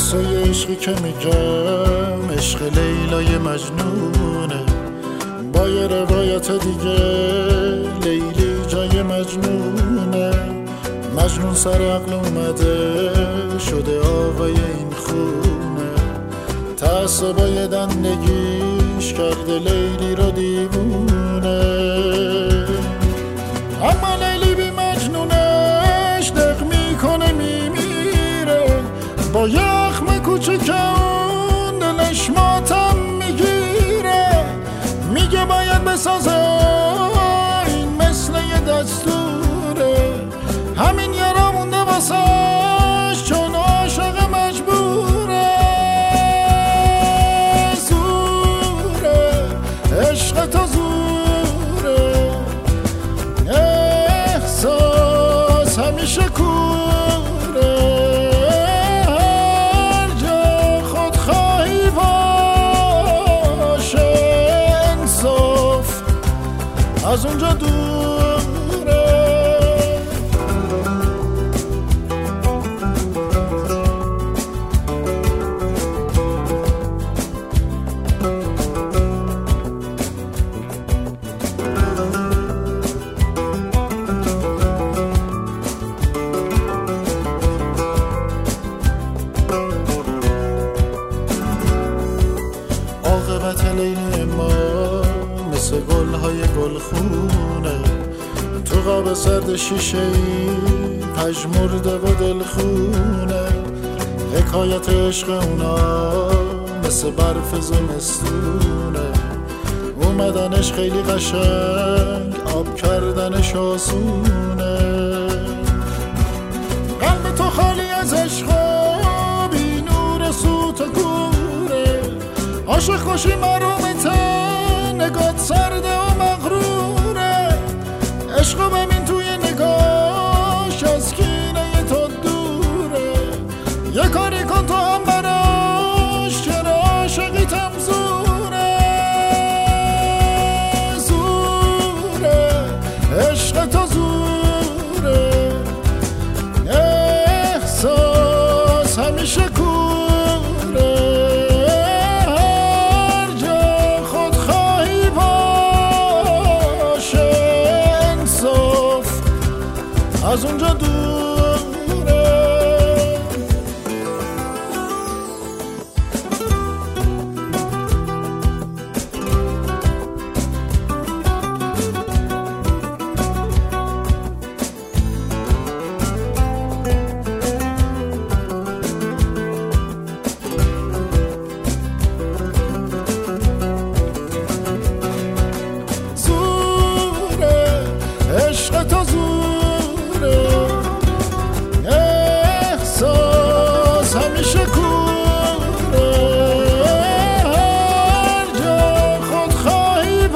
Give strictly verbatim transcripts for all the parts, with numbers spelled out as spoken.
قصه عشقی که میگم عشق لیلای مجنونه، با یه روایت دیگه لیلی جای مجنونه. مجنون سر عقل اومده شده آقای این خونه، تعصبای دندگیش کرده لیلی رو دیوونه. اما لیلی بی مجنونش دق میکنه میمیره، با یخم کوچکون دلش ماتم میگیره. میگه باید بسازه این مثل یه دستوره، همین یارا مونده واسش چون عاشق مجبوره. زوره عشق تو زوره، احساس همیشه کوره. هر جا خودخواهی باشه انصاف از اونجا دوره. عاقبت لیل ما مثل گل‌های گلخونه، تو قاب سرد شیشه‌ای پژمرده و دلخونه. حکایت عشق اونا مثل برف زمستونه، اومدنش خیلی قشنگ آب کردنش آسونه. قلب تو خالی از عشق و بی نور سوت و کوره، عاشق خوشی محرومته نگات سرده و مغروره. عشقو ببین توی نگاش از کینه تو دوره، یه کاری کن تو هم براش چرا عاشقیتم زوره. زوره عشق تو زوره، احساس همیشه کوره. هر جا خودخواهی باشه انصاف از اونجا دوره. زوره عشق تو زوره، احساس همیشه کوره. هر جا خودخواهی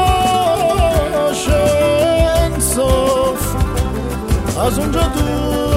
باشه انصاف از اونجا دور.